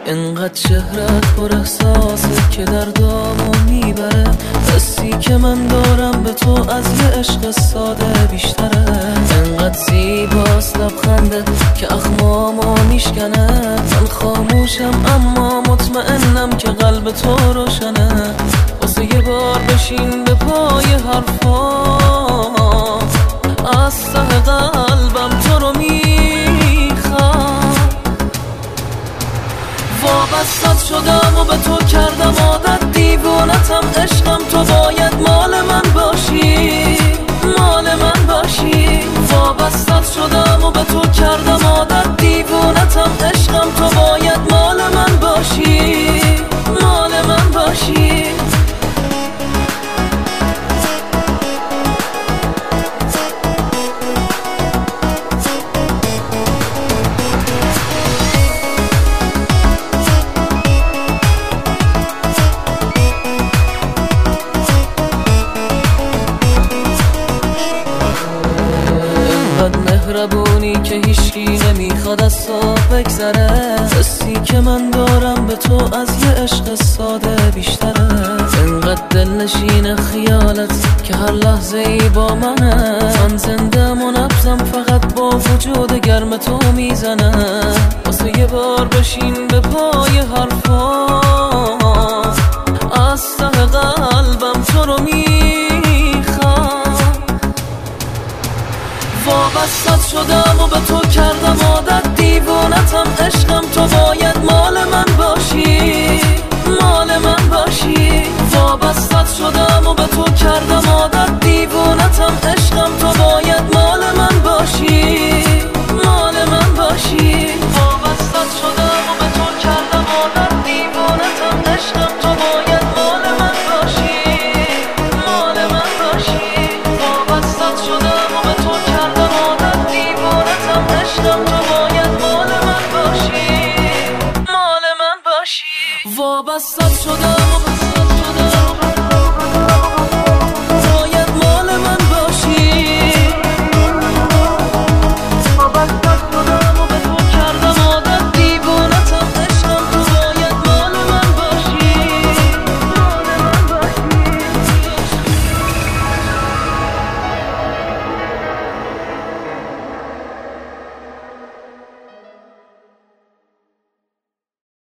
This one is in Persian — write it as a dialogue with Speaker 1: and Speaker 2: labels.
Speaker 1: انقدر چهرت پر احساسه که دردامو میبره. حسی که من دارم به تو از یه عشق ساده بیشتره. انقدر زیباست لبخنده که اخمامو میشکنه. من خاموشم اما مطمئنم که قلب تو روشنه. واسه یه بار بشین به پای حرفام، از ته قلبم تو رو میخوام. وابستت شدم و به تو کردم عادت، دیوونتم عشقم، تو باید مال من باشی، مال من باشی. وابستت شدم و به تو کردم عادت، دیوونتم عشقم، تو باید مال من باشی، مال من باشی. مهربونی که هیچکی نمیخواد از تو بگذره. حسی که من دارم به تو از یه عشق ساده بیشتره. انقدر دلنشین خیالت که هر لحظه ای با منه. من زندم و نبضم فقط با وجود گرم تو میزنه. واسه یه بار بشین به پای حرفام، از ته قلبم تو رو میخوام. وابستت شدم و به تو کردم عادت، دیوونتم عشقم، تو باید مال من باشی، مال من باشی. وابستت شدم